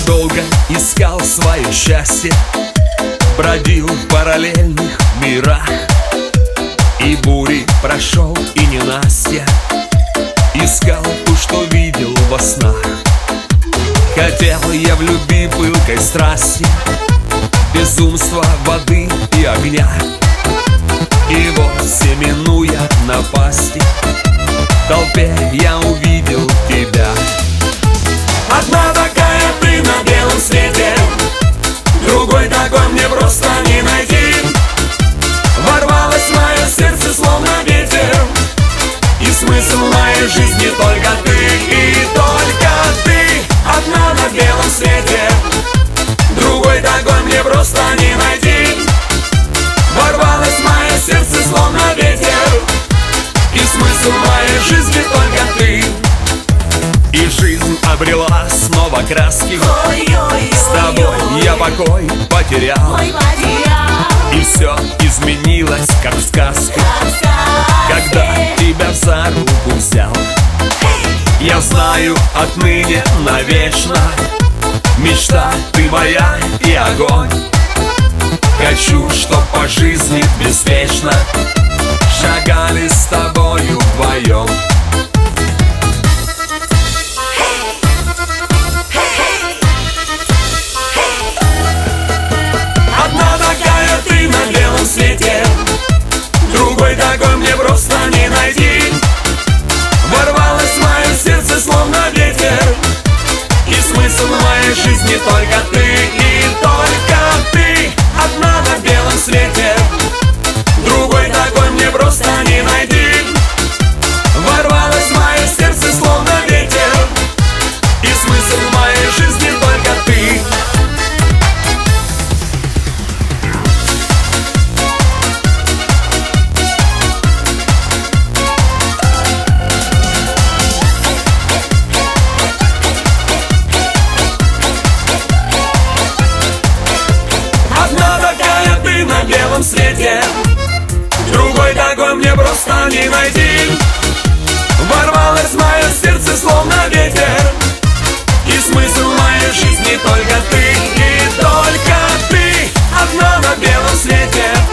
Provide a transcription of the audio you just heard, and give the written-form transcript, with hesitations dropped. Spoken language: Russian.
долго искал свое счастье, бродил в параллельных мирах, и бури прошел, и ненастья. Искал то, что видел во снах. Хотел я в любви пылкой страсти, безумства воды и огня. И вот, все минуя напасти, в толпе я увидел тебя. Одна такая ты на белом свете, другой такой мне просто не найти. Ворвалась в мое сердце словно ветер, и смысл моей жизни только ты, и только ты. Одна на белом свете, другой такой мне просто не найти. Ворвалась в мое сердце словно ветер, и смысл моей жизни только ты. И жизнь обрела снова краски, с тобой я покой потерял, и все изменилось, как в сказке, когда тебя за руку взял. Я знаю отныне навечно, мечта ты моя и огонь. Хочу, чтоб по жизни беспечно шагали с тобою вдвоем. Одна такая ты на белом свете, другой такой мне просто не найти. Ворвалась в мое сердце словно ветер, и смысл моей жизни только ты, и только ты. Одна на белом свете, другой такой мне просто не найти. Ворвалась в мое сердце словно ветер, и смысл моей жизни только ты. На белом свете, другой такой мне просто не найти. Ворвалась в мое сердце словно ветер, и смысл моей жизни только ты, и только ты. Одна на белом свете,